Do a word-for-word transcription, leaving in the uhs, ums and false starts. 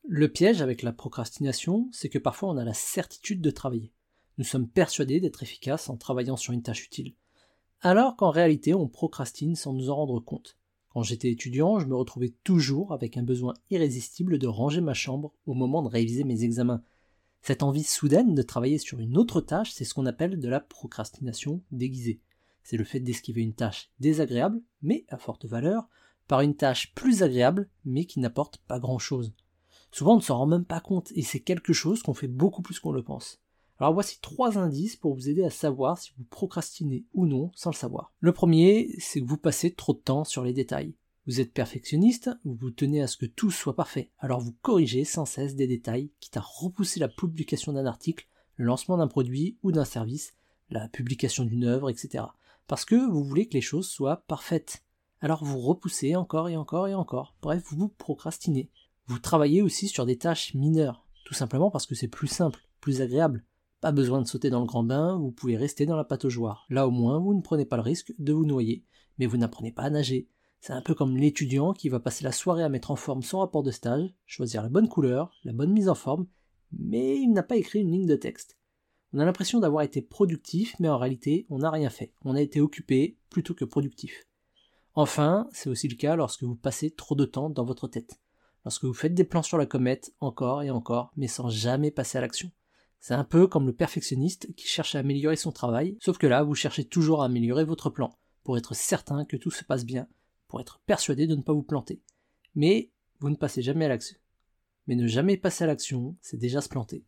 Le piège avec la procrastination, c'est que parfois on a la certitude de travailler. Nous sommes persuadés d'être efficaces en travaillant sur une tâche utile. Alors qu'en réalité, on procrastine sans nous en rendre compte. Quand j'étais étudiant, je me retrouvais toujours avec un besoin irrésistible de ranger ma chambre au moment de réviser mes examens. Cette envie soudaine de travailler sur une autre tâche, c'est ce qu'on appelle de la procrastination déguisée. C'est le fait d'esquiver une tâche désagréable, mais à forte valeur, par une tâche plus agréable, mais qui n'apporte pas grand-chose. Souvent on ne s'en rend même pas compte, et c'est quelque chose qu'on fait beaucoup plus qu'on le pense. Alors voici trois indices pour vous aider à savoir si vous procrastinez ou non sans le savoir. Le premier, c'est que vous passez trop de temps sur les détails. Vous êtes perfectionniste, vous vous tenez à ce que tout soit parfait, alors vous corrigez sans cesse des détails, quitte à repousser la publication d'un article, le lancement d'un produit ou d'un service, la publication d'une œuvre, et cetera. Parce que vous voulez que les choses soient parfaites. Alors vous repoussez encore et encore et encore. Bref, vous procrastinez. Vous travaillez aussi sur des tâches mineures, tout simplement parce que c'est plus simple, plus agréable. Pas besoin de sauter dans le grand bain, vous pouvez rester dans la pataugeoire. Là au moins, vous ne prenez pas le risque de vous noyer, mais vous n'apprenez pas à nager. C'est un peu comme l'étudiant qui va passer la soirée à mettre en forme son rapport de stage, choisir la bonne couleur, la bonne mise en forme, mais il n'a pas écrit une ligne de texte. On a l'impression d'avoir été productif, mais en réalité, on n'a rien fait. On a été occupé plutôt que productif. Enfin, c'est aussi le cas lorsque vous passez trop de temps dans votre tête. Lorsque vous faites des plans sur la comète, encore et encore, mais sans jamais passer à l'action. C'est un peu comme le perfectionniste qui cherche à améliorer son travail, sauf que là, vous cherchez toujours à améliorer votre plan, pour être certain que tout se passe bien, pour être persuadé de ne pas vous planter. Mais vous ne passez jamais à l'action. Mais ne jamais passer à l'action, c'est déjà se planter.